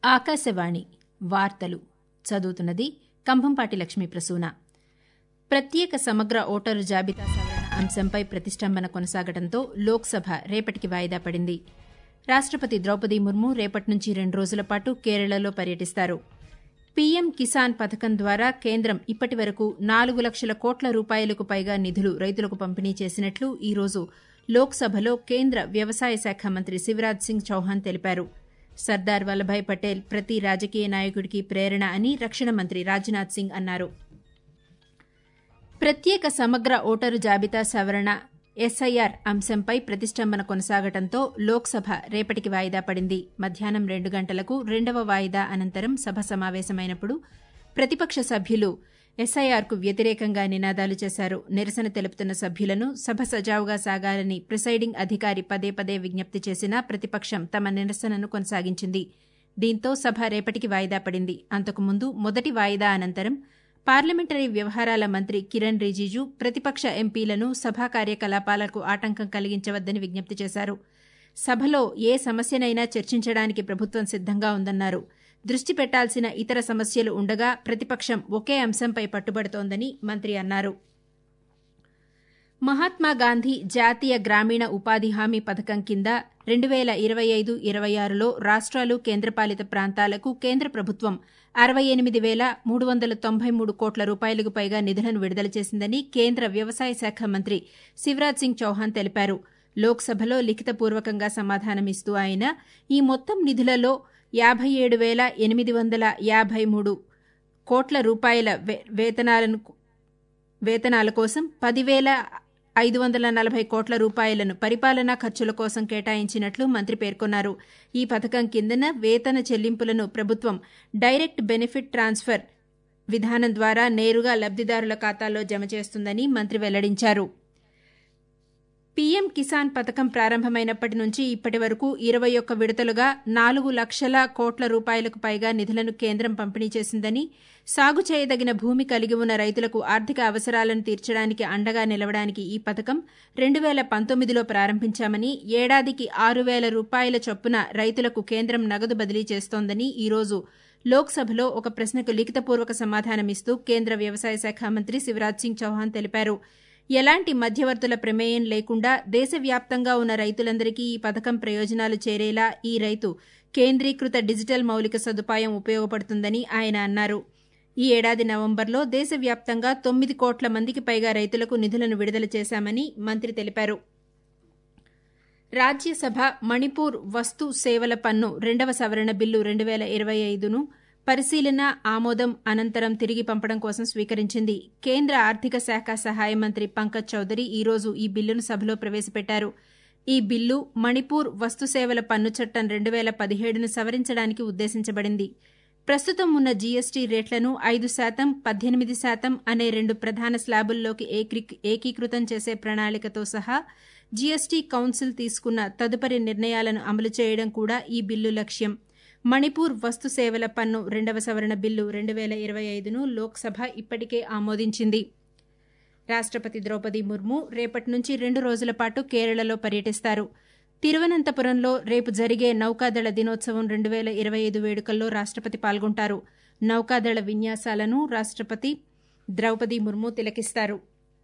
ఆకాశవాణి వార్తలు చదువుతున్నది కంభంపాటి లక్ష్మీ ప్రసూన. ప్రత్యేక సమగ్ర ఓటరు జాబితా సవరణ అంశంపై ప్రతిష్టంభన కొనసాగడంతో లోక్సభ రేపటికి వాయిదా పడింది. రాష్టపతి ద్రౌపది ముర్ము రేపటి నుంచి 2 రోజుల పాటు కేరళలో పర్యటిస్తారు. పీఎం కిసాన్ పథకం ద్వారా కేంద్రం ఇప్పటి వరకు 4 లక్షల కోట్ల రూపాయలకు పైగా నిధులు రైతులకు పంపిణీ చేసినట్లు ఈ రోజు లోక్సభలో కేంద్ర వ్యవసాయ శాఖ మంత్రి శివరాజ్ సింగ్ చౌహాన్ తెలిపారు. సర్దార్ వల్లభాయ్ పటేల్ ప్రతి రాజకీయ నాయకుడికి ప్రేరణ అని రక్షణ మంత్రి రాజ్నాథ్ సింగ్ అన్నారు. ప్రత్యేక సమగ్ర ఓటరు జాబితా సవరణ ఎస్ఐఆర్ అంశంపై ప్రతిష్టంభన కొనసాగడంతో లోక్సభ రేపటికి వాయిదా పడింది. మధ్యాహ్నం 2 గంటలకు 2వ వాయిదా అనంతరం సభ సమావేశమైనప్పుడు ప్రతిపక్ష సభ్యులు ఎస్ఐఆర్కు వ్యతిరేకంగా నినాదాలు చేశారు. నిరసన తెలుపుతున్న సభ్యులను సభ సజావుగా సాగాలని ప్రిసైడింగ్ అధికారి పదే విజ్ఞప్తి చేసినా ప్రతిపక్షం తమ నిరసనను కొనసాగించింది. దీంతో సభ రేపటికి వాయిదా పడింది. అంతకుముందు మొదటి వాయిదా అనంతరం పార్లమెంటరీ వ్యవహారాల మంత్రి కిరణ్ రిజిజు ప్రతిపక్ష ఎంపీలను సభా కార్యకలాపాలకు ఆటంకం కలిగించవద్దని విజ్ఞప్తి చేశారు. సభలో ఏ సమస్యనైనా చర్చించడానికి ప్రభుత్వం సిద్దంగా ఉందన్నారు. దృష్టి పెట్టాల్సిన ఇతర సమస్యలు ఉండగా ప్రతిపక్షం ఒకే అంశంపై పట్టుబడుతోందని మంత్రి అన్నారు. మహాత్మాగాంధీ జాతీయ గ్రామీణ ఉపాధి హామీ పథకం కింద 2025-26లో రాష్ట్రాలు కేంద్రపాలిత ప్రాంతాలకు కేంద్ర ప్రభుత్వం 68,393 కోట్ల రూపాయలకు పైగా నిధులను విడుదల చేసిందని కేంద్ర వ్యవసాయ శాఖ మంత్రి శివరాజ్ సింగ్ చౌహాన్ తెలిపారు. లోక్సభలో లిఖితపూర్వకంగా సమాధానమిస్తూ ఆయన ఈ మొత్తం నిధులలో 57,853 కోట్ల రూపాయల వేతనాల కోసం 10,540 కోట్ల రూపాయలను పరిపాలనా ఖర్చుల కోసం కేటాయించినట్లు మంత్రి పేర్కొన్నారు. ఈ పథకం కిందన వేతన చెల్లింపులను ప్రభుత్వం డైరెక్ట్ బెనిఫిట్ ట్రాన్స్ఫర్ విధానం ద్వారా నేరుగా లబ్దిదారుల ఖాతాల్లో జమ చేస్తుందని మంత్రి వెల్లడించారు. పీఎం కిసాన్ పథకం ప్రారంభమైనప్పటి నుంచి ఇప్పటి వరకు 21 విడతలుగా 4 లక్షల కోట్ల రూపాయలకు పైగా నిధులను కేంద్రం పంపిణీ చేసిందని, సాగు చేయదగిన భూమి కలిగి ఉన్న రైతులకు ఆర్థిక అవసరాలను తీర్చడానికి అండగా నిలవడానికి ఈ పథకం 2019లో ప్రారంభించామని, ఏడాదికి 6,000 రూపాయల చొప్పున రైతులకు కేంద్రం నగదు బదిలీ చేస్తోందని ఈ రోజు లోక్సభలో ఒక ప్రశ్నకు లిఖితపూర్వక సమాధానమిస్తూ కేంద్ర వ్యవసాయ శాఖ మంత్రి శివరాజ్ సింగ్ చౌహాన్ తెలిపారు. ఎలాంటి మధ్యవర్తుల ప్రమేయం లేకుండా దేశవ్యాప్తంగా ఉన్న రైతులందరికీ ఈ పథకం ప్రయోజనాలు చేరేలా ఈ రైతు కేంద్రీకృత డిజిటల్ మౌలిక సదుపాయం ఉపయోగపడుతుందని ఆయన అన్నారు. ఈ ఏడాది నవంబర్లో దేశవ్యాప్తంగా 9 కోట్ల మందికి పైగా రైతులకు నిధులను విడుదల చేశామని మంత్రి తెలిపారు. రాజ్యసభ మణిపూర్ వస్తు సేవల పన్ను 2వ సవరణ బిల్లు 2025ను పరిశీలన, ఆమోదం అనంతరం తిరిగి పంపడం కోసం స్వీకరించింది. కేంద్ర ఆర్థిక శాఖ సహాయ మంత్రి పంకజ్ చౌదరి ఈ రోజు ఈ బిల్లును సభలో ప్రవేశపెట్టారు. ఈ బిల్లు మణిపూర్ వస్తుసేవల పన్ను చట్టం 2017ను సవరించడానికి ఉద్దేశించబడింది. ప్రస్తుతం ఉన్న జీఎస్టీ రేట్లను 5%, 18% అనే 2 ప్రధాన స్లాబుల్లోకి ఏకీకృతం చేసే ప్రణాళికతో సహా జీఎస్టీ కౌన్సిల్ తీసుకున్న తదుపరి నిర్ణయాలను అమలు చేయడం కూడా ఈ బిల్లు లక్ష్యం. మణిపూర్ వస్తు సేవల పన్ను 2వ సవరణ బిల్లు 2025ను లోక్సభ ఇప్పటికే ఆమోదించింది. రాష్టపతి ద్రౌపది ముర్ము రేపటి నుంచి 2 రోజుల పాటు కేరళలో పర్యటిస్తారు. తిరువనంతపురంలో రేపు జరిగే నౌకాదళ దినోత్సవం 2025 వేడుకల్లో రాష్టపతి పాల్గొంటారు. నౌకాదళ విన్యాసాలను రాష్టపతి ద్రౌపది ముర్ము తిలకిస్తారు.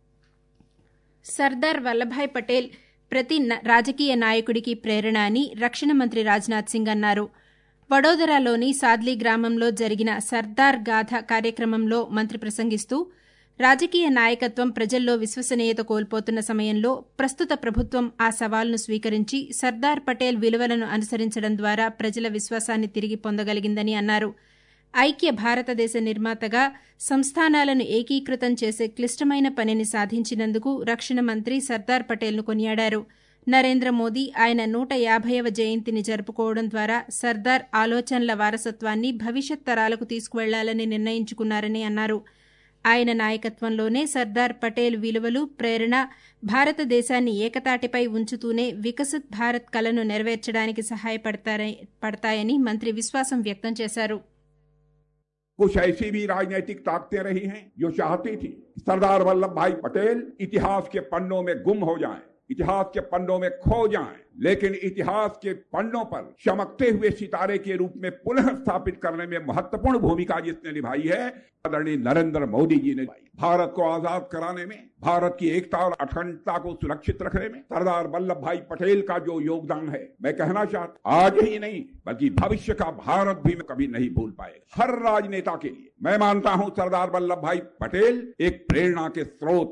సర్దార్ వల్లభాయ్ పటేల్ ప్రతి రాజకీయ నాయకుడికి ప్రేరణ అని రక్షణ మంత్రి రాజ్నాథ్ సింగ్ అన్నారు. వడోదరాలోని సాద్లీ గ్రామంలో జరిగిన సర్దార్ గాథ కార్యక్రమంలో మంత్రి ప్రసంగిస్తూ రాజకీయ నాయకత్వం ప్రజల్లో విశ్వసనీయత కోల్పోతున్న సమయంలో ప్రస్తుత ప్రభుత్వం ఆ సవాల్ను స్వీకరించి సర్దార్ పటేల్ విలువలను అనుసరించడం ద్వారా ప్రజల విశ్వాసాన్ని తిరిగి పొందగలిగిందని అన్నారు. ఐక్య భారతదేశ నిర్మాతగా సంస్థానాలను ఏకీకృతం చేసే క్లిష్టమైన పనిని సాధించినందుకు రక్షణ మంత్రి సర్దార్ పటేల్ను కొనియాడారు. నరేంద్ర మోదీ ఆయన 150వ జయంతిని జరుపుకోవడం ద్వారా సర్దార్ ఆలోచనల వారసత్వాన్ని భవిష్యత్ తరాలకు తీసుకువెళ్లాలని నిర్ణయించుకున్నారని అన్నారు. ఆయన నాయకత్వంలోనే సర్దార్ పటేల్ విలువలు, ప్రేరణ భారతదేశాన్ని ఏకతాటిపై ఉంచుతూనే వికసిత్ భారత్ కలను నెరవేర్చడానికి సహాయపడతాయని మంత్రి విశ్వాసం వ్యక్తం చేశారు. कुछ ऐसी भी राजनीतिक ताकतें रही हैं जो चाहती थी सरदार वल्लभ भाई पटेल इतिहास के पन्नों में गुम हो जाएं, इतिहास के पन्नों में खो जाएं, लेकिन इतिहास के पन्नों पर चमकते हुए सितारे के रूप में पुनः स्थापित करने में महत्वपूर्ण भूमिका जिसने निभाई है, आदरणीय नरेंद्र मोदी जी ने। भारत को आजाद कराने में, भारत की एकता और अखंडता को सुरक्षित रखने में सरदार वल्लभ भाई पटेल का जो योगदान है, मैं कहना चाहता हूं, आज ही नहीं बल्कि भविष्य का भारत भी कभी नहीं भूल पाएगा। हर राजनेता के लिए मैं मानता हूं सरदार वल्लभ भाई पटेल एक प्रेरणा के स्रोत।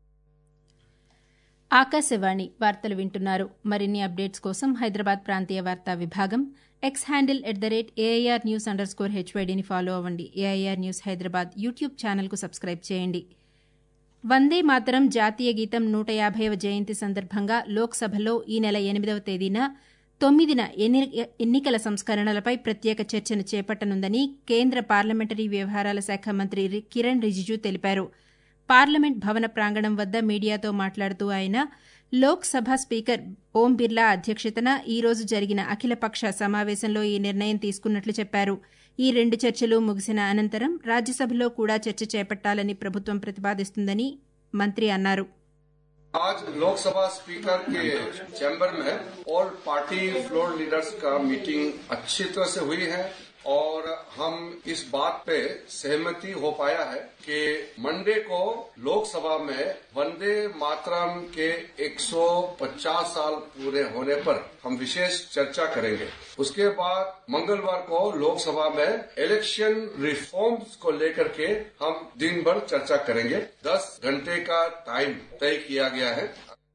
ఆకాశవాణి వార్తలు వింటున్నారు. మరిన్ని అప్డేట్స్ కోసం హైదరాబాద్ ప్రాంతీయ వార్తా విభాగం ఎక్స్ హ్యాండిల్ @AIR News_HYDని ఫాలో అవ్వండి. AIR న్యూస్ హైదరాబాద్ యూట్యూబ్ ఛానల్కు సబ్స్క్రైబ్ చేయండి. వందే మాతరం జాతీయ గీతం 150వ జయంతి సందర్భంగా లోక్సభలో ఈ నెల 8వ తేదీన 9న ఎన్నికల సంస్కరణలపై ప్రత్యేక చర్చను చేపట్టనుందని కేంద్ర పార్లమెంటరీ వ్యవహారాల శాఖ మంత్రి కిరణ్ రిజిజు తెలిపారు. పార్లమెంట్ భవన ప్రాంగణం వద్ద మీడియాతో మాట్లాడుతూ ఆయన లోక్సభ స్పీకర్ ఓం బిర్లా అధ్యక్షతన ఈ రోజు జరిగిన అఖిలపక్ష సమావేశంలో ఈ నిర్ణయం తీసుకున్నట్లు చెప్పారు. ఈ 2 చర్చలు ముగిసిన అనంతరం రాజ్యసభలో కూడా చర్చ చేపట్టాలని ప్రభుత్వం ప్రతిపాదిస్తుందని మంత్రి అన్నారు. आज लोकसभा स्पीकर के चैम्बर में ऑल पार्टी फ्लोर लीडर्स का मीटिंग अच्छी तरह से हुई है और हम इस बात पे सहमति हो पाया है कि मंडे को लोकसभा में वंदे मातरम के 150 साल पूरे होने पर हम विशेष चर्चा करेंगे. उसके बाद मंगलवार को लोकसभा में इलेक्शन रिफॉर्म्स को लेकर के हम दिन भर चर्चा करेंगे. 10 घंटे का टाइम तय किया गया है.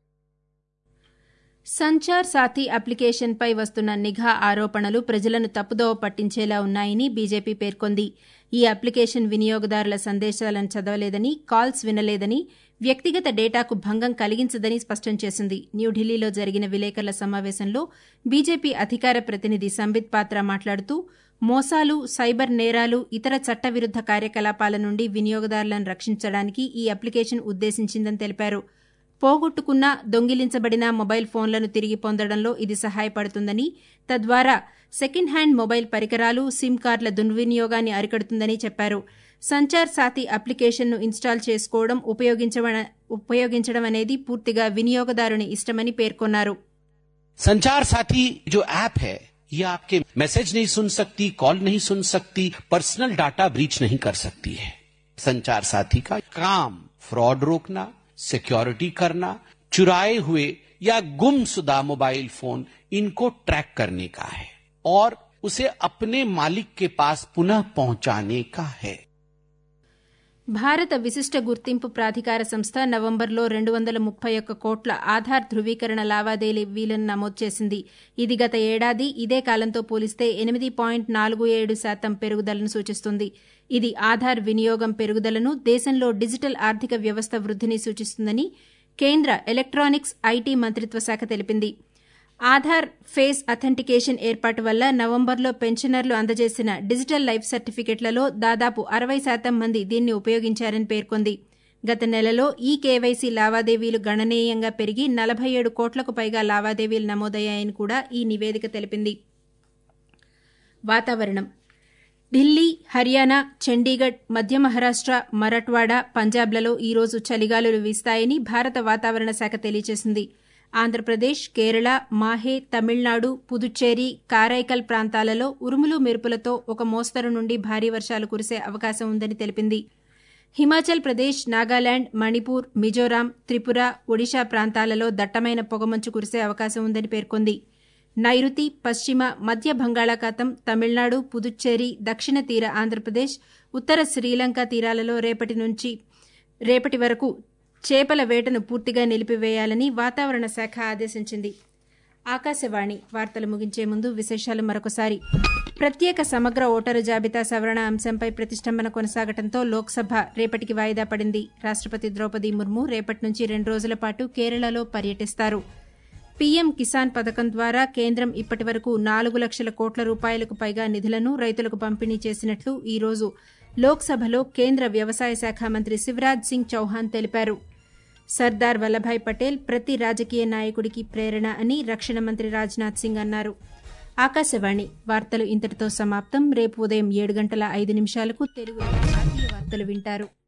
సంచార్ సాథీ అప్లికేషన్పై వస్తున్న నిఘా ఆరోపణలు ప్రజలను తప్పుదోవ పట్టించేలా ఉన్నాయని బీజేపీ పేర్కొంది. ఈ అప్లికేషన్ వినియోగదారుల సందేశాలను చదవలేదని, కాల్స్ వినలేదని, వ్యక్తిగత డేటాకు భంగం కలిగించదని స్పష్టం చేసింది. న్యూఢిల్లీలో జరిగిన విలేకరుల సమావేశంలో బీజేపీ అధికార ప్రతినిధి సంబిత్ పాత్ర మాట్లాడుతూ మోసాలు, సైబర్ నేరాలు, ఇతర చట్టవిరుద్ద కార్యకలాపాల నుండి వినియోగదారులను రక్షించడానికి ఈ అప్లికేషన్ ఉద్దేశించిందని తెలిపారు. పోగొట్టుకున్న, దొంగిలించబడిన మొబైల్ ఫోన్లను తిరిగి పొందడంలో ఇది సహాయపడుతుందని, తద్వారా సెకండ్ హ్యాండ్ మొబైల్ పరికరాలు, సిమ్ కార్డుల దుర్వినియోగాన్ని అరికడుతుందని చెప్పారు. సంచార్ సాథీ అప్లికేషన్ను ఇన్స్టాల్ చేసుకోవడం, ఉపయోగించడం అనేది పూర్తిగా వినియోగదారుని ఇష్టమని పేర్కొన్నారు. संचार साथी जो ऐप है ये आपके मैसेज नहीं सुन सकती, कॉल नहीं सुन सकती, पर्सनल डाटा ब्रीच नहीं कर सकती है. संचार साथी का काम फ्रॉड रोकना, सिक्योरिटी करना, चुराए हुए या गुमशुदा मोबाइल फोन इनको ट्रैक करने का है और उसे अपने मालिक के पास पुनः पहुंचाने का है. భారత విశిష్ట గుర్తింపు ప్రాధికార సంస్థ నవంబర్లో 231 కోట్ల ఆధార్ ధృవీకరణ లావాదేవీలను నమోదు చేసింది. ఇది గత ఏడాది ఇదే కాలంతో పోలిస్తే 8.47% పెరుగుదలను సూచిస్తుంది. ఇది ఆధార్ వినియోగం పెరుగుదలను, దేశంలో డిజిటల్ ఆర్థిక వ్యవస్థ వృద్దిని సూచిస్తుందని కేంద్ర ఎలక్ట్రానిక్స్, ఐటీ మంత్రిత్వ శాఖ తెలిపింది. ఆధార్ ఫేస్ అథెంటికేషన్ ఏర్పాటు వల్ల నవంబర్లో పెన్షనర్లు అందజేసిన డిజిటల్ లైఫ్ సర్టిఫికెట్లలో దాదాపు 60% మంది దీన్ని ఉపయోగించారని పేర్కొంది. గత నెలలో ఈ కేవైసీ లావాదేవీలు గణనీయంగా పెరిగి 47 కోట్లకు పైగా లావాదేవీలు నమోదయ్యాయని కూడా ఈ నివేదిక తెలిపింది. వాతావరణం. ఢిల్లీ, హర్యానా, చండీగఢ్, మధ్య మహారాష్ట, మరాఠ్వాడా, పంజాబ్లలో ఈ రోజు చలిగాలులు వీస్తాయని భారత వాతావరణ శాఖ తెలియజేసింది. ఆంధ్రప్రదేశ్, కేరళ, మాహే, తమిళనాడు, పుదుచ్చేరి, కారైకల్ ప్రాంతాలలో ఉరుములు మెరుపులతో ఒక మోస్తరు నుండి భారీ వర్షాలు కురిసే అవకాశం ఉందని తెలిపింది. హిమాచల్ ప్రదేశ్, నాగాలాండ్, మణిపూర్, మిజోరాం, త్రిపుర, ఒడిషా ప్రాంతాలలో దట్టమైన పొగమంచు కురిసే అవకాశం ఉందని పేర్కొంది. నైరుతి, పశ్చిమ, మధ్య బంగాళాఖాతం, తమిళనాడు, పుదుచ్చేరి, దక్షిణ తీర ఆంధ్రప్రదేశ్, ఉత్తర శ్రీలంక తీరాలలో రేపటి వరకు చేపల వేటను పూర్తిగా నిలిపివేయాలని వాతావరణ శాఖ ఆదేశించింది. ఆకాశవాణి వార్తలు ముగించే ముందు విశేషాలు మరొకసారి. ప్రత్యేక సమగ్ర ఓటరు జాబితా సవరణ అంశంపై ప్రతిష్టంభన కొనసాగడంతో లోక్సభ రేపటికి వాయిదా పడింది. రాష్టపతి ద్రౌపది ముర్ము రేపటి నుంచి 2 రోజుల పాటు కేరళలో పర్యటిస్తారు. పీఎం కిసాన్ పథకం ద్వారా కేంద్రం ఇప్పటి వరకు 4 లక్షల కోట్ల రూపాయలకు పైగా నిధులను రైతులకు పంపిణీ చేసినట్లు ఈ రోజు లోక్సభలో కేంద్ర వ్యవసాయ శాఖ మంత్రి శివరాజ్ సింగ్ చౌహాన్ తెలిపారు. సర్దార్ వల్లభాయ్ పటేల్ ప్రతి రాజకీయ నాయకుడికి ప్రేరణ అని రక్షణ మంత్రి రాజ్నాథ్ సింగ్ అన్నారు. ఆకాశవాణి వార్తలు ఇంతటితో సమాప్తం. రేపు ఉదయం 7:05 తెలుగులో జాతీయ వార్తలు వింటారు.